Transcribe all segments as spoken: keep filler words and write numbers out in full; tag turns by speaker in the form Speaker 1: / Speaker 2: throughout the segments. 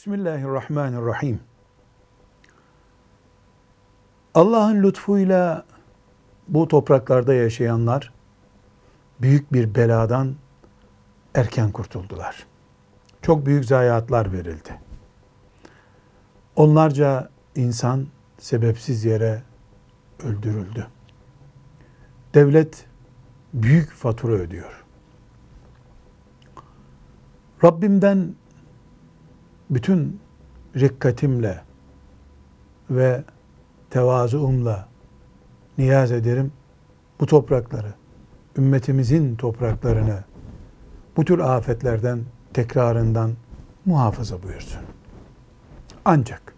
Speaker 1: Bismillahirrahmanirrahim. Allah'ın lütfuyla bu topraklarda yaşayanlar büyük bir beladan erken kurtuldular. Çok büyük zayiatlar verildi. Onlarca insan sebepsiz yere öldürüldü. Devlet büyük fatura ödüyor. Rabbimden bütün rikkatimle ve tevazuumla niyaz ederim. Bu toprakları, ümmetimizin topraklarını bu tür afetlerden, tekrarından muhafaza buyursun. Ancak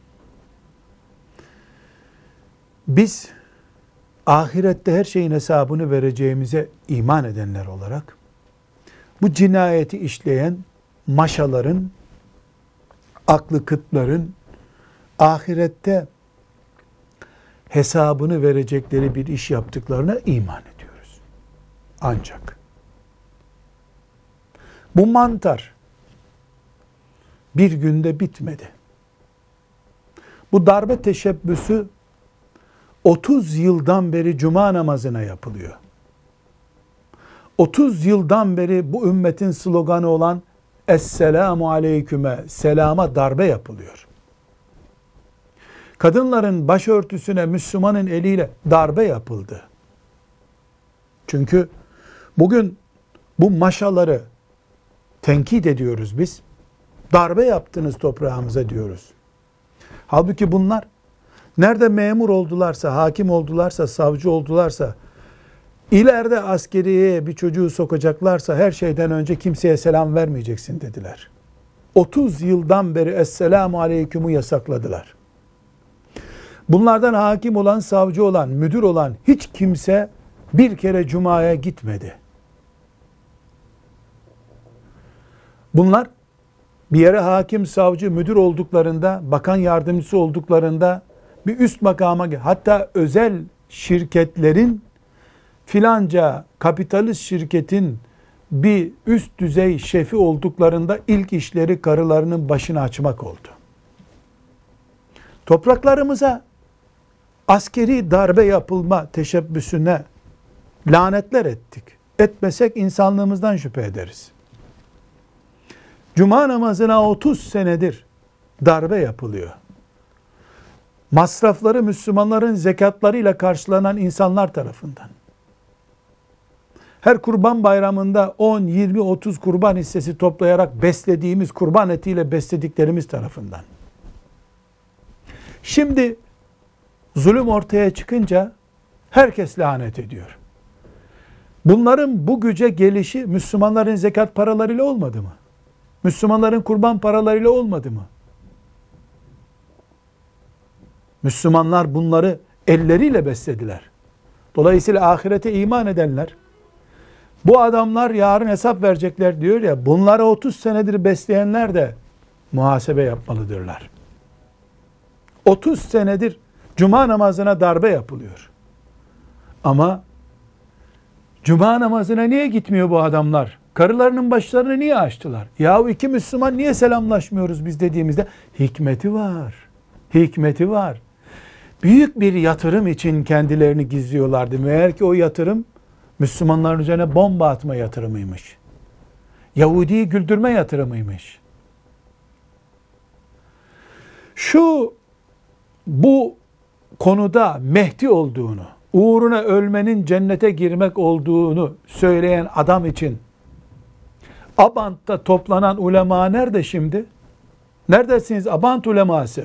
Speaker 1: biz ahirette her şeyin hesabını vereceğimize iman edenler olarak bu cinayeti işleyen maşaların, aklı kıtların ahirette hesabını verecekleri bir iş yaptıklarına iman ediyoruz. Ancak bu mantar bir günde bitmedi. Bu darbe teşebbüsü otuz yıldan beri cuma namazına yapılıyor. otuz yıldan beri bu ümmetin sloganı olan Esselamu aleyküme, selama darbe yapılıyor. Kadınların başörtüsüne Müslümanın eliyle darbe yapıldı. Çünkü bugün bu maşaları tenkit ediyoruz biz. Darbe yaptınız toprağımıza diyoruz. Halbuki bunlar nerede memur oldularsa, hakim oldularsa, savcı oldularsa, ileride askeriyeye bir çocuğu sokacaklarsa her şeyden önce kimseye selam vermeyeceksin dediler. otuz yıldan beri Esselamu Aleyküm'ü yasakladılar. Bunlardan hakim olan, savcı olan, müdür olan hiç kimse bir kere cumaya gitmedi. Bunlar bir yere hakim, savcı, müdür olduklarında, bakan yardımcısı olduklarında bir üst makama, hatta özel şirketlerin filanca kapitalist şirketin bir üst düzey şefi olduklarında ilk işleri karılarının başını açmak oldu. Topraklarımıza askeri darbe yapılma teşebbüsüne lanetler ettik. Etmesek insanlığımızdan şüphe ederiz. Cuma namazına otuz senedir darbe yapılıyor. Masrafları Müslümanların zekatlarıyla karşılanan insanlar tarafından. Her kurban bayramında on, yirmi, otuz kurban hissesi toplayarak beslediğimiz, kurban etiyle beslediklerimiz tarafından. Şimdi zulüm ortaya çıkınca herkes lanet ediyor. Bunların bu güce gelişi Müslümanların zekat paralarıyla olmadı mı? Müslümanların kurban paralarıyla olmadı mı? Müslümanlar bunları elleriyle beslediler. Dolayısıyla ahirete iman edenler, bu adamlar yarın hesap verecekler diyor ya, bunları otuz senedir besleyenler de muhasebe yapmalıdırlar. otuz senedir cuma namazına darbe yapılıyor. Ama cuma namazına niye gitmiyor bu adamlar? Karılarının başlarını niye açtılar? Yahu iki Müslüman niye selamlaşmıyoruz biz dediğimizde hikmeti var. Hikmeti var. Büyük bir yatırım için kendilerini gizliyorlardı. Meğer ki o yatırım Müslümanların üzerine bomba atma yatırımıymış. Yahudi'yi güldürme yatırımıymış. Şu bu konuda Mehdi olduğunu, uğruna ölmenin cennete girmek olduğunu söyleyen adam için Abant'ta toplanan ulema nerede şimdi? Neredesiniz Abant uleması?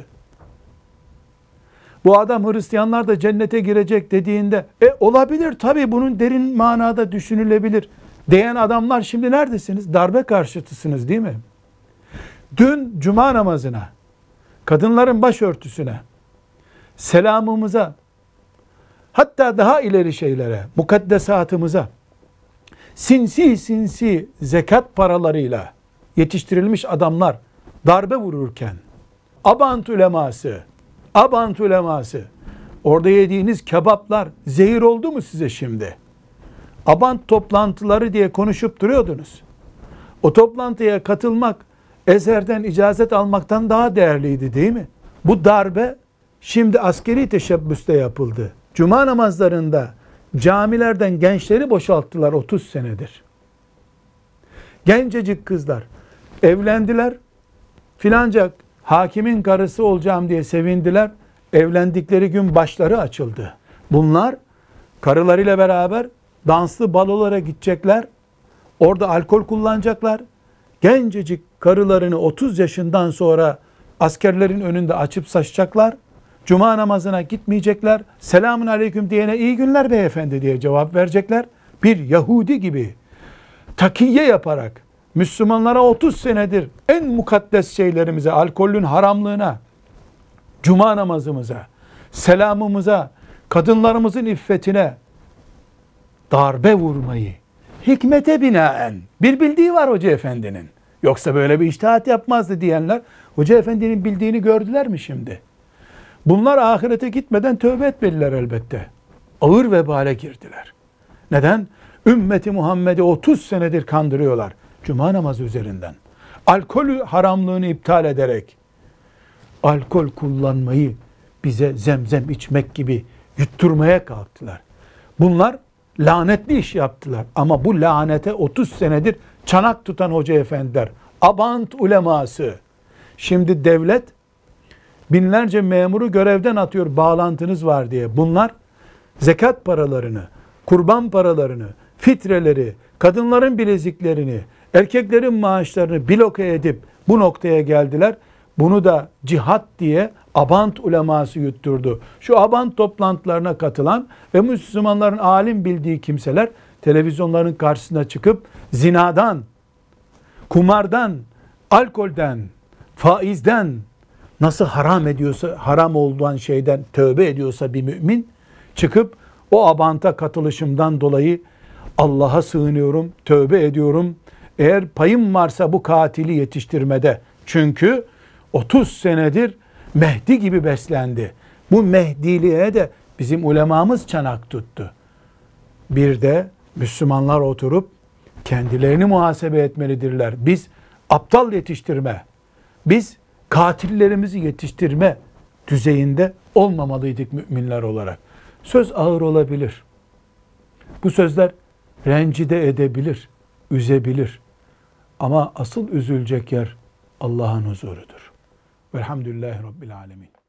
Speaker 1: Bu adam Hristiyanlar da cennete girecek dediğinde e olabilir tabii, bunun derin manada düşünülebilir diyen adamlar şimdi neredesiniz? Darbe karşıtısınız değil mi? Dün cuma namazına, kadınların başörtüsüne, selamımıza, hatta daha ileri şeylere, mukaddesatımıza sinsi sinsi zekat paralarıyla yetiştirilmiş adamlar darbe vururken Abant uleması, Abant uleması, orada yediğiniz kebaplar zehir oldu mu size şimdi? Abant toplantıları diye konuşup duruyordunuz. O toplantıya katılmak Ezher'den icazet almaktan daha değerliydi, değil mi? Bu darbe şimdi askeri teşebbüste yapıldı. Cuma namazlarında camilerden gençleri boşalttılar otuz senedir. Gencecik kızlar evlendiler. Filanca hakimin karısı olacağım diye sevindiler. Evlendikleri gün başları açıldı. Bunlar karılarıyla beraber danslı balolara gidecekler. Orada alkol kullanacaklar. Gencecik karılarını otuz yaşından sonra askerlerin önünde açıp saçacaklar. Cuma namazına gitmeyecekler. Selamun aleyküm diyene iyi günler beyefendi diye cevap verecekler. Bir Yahudi gibi takiye yaparak Müslümanlara otuz senedir en mukaddes şeylerimize, alkolün haramlığına, cuma namazımıza, selamımıza, kadınlarımızın iffetine darbe vurmayı, hikmete binaen, bir bildiği var Hoca Efendi'nin. Yoksa böyle bir içtihat yapmazdı diyenler, Hoca Efendi'nin bildiğini gördüler mi şimdi? Bunlar ahirete gitmeden tövbe etmeliler elbette. Ağır vebale girdiler. Neden? Ümmeti Muhammed'i otuz senedir kandırıyorlar. Cuma namazı üzerinden. Alkol haramlığını iptal ederek, alkol kullanmayı bize zemzem içmek gibi yutturmaya kalktılar. Bunlar lanetli iş yaptılar. Ama bu lanete otuz senedir çanak tutan hoca efendiler, Abant uleması. Şimdi devlet binlerce memuru görevden atıyor bağlantınız var diye. Bunlar zekat paralarını, kurban paralarını, fitreleri, kadınların bileziklerini, erkeklerin maaşlarını bloke edip bu noktaya geldiler. Bunu da cihat diye Abant uleması yutturdu. Şu Abant toplantılarına katılan ve Müslümanların alim bildiği kimseler televizyonların karşısına çıkıp zinadan, kumardan, alkolden, faizden nasıl haram ediyorsa, haram olduğun şeyden tövbe ediyorsa bir mümin çıkıp o Abant'a katılışımdan dolayı Allah'a sığınıyorum, tövbe ediyorum. Eğer payım varsa bu katili yetiştirmede. Çünkü otuz senedir Mehdi gibi beslendi. Bu Mehdiliğe de bizim ulemamız çanak tuttu. Bir de Müslümanlar oturup kendilerini muhasebe etmelidirler. Biz aptal yetiştirme, biz katillerimizi yetiştirme düzeyinde olmamalıydık müminler olarak. Söz ağır olabilir. Bu sözler rencide edebilir, üzebilir. Ama asıl üzülecek yer Allah'ın huzurudur. Velhamdülillahi Rabbil Alemin.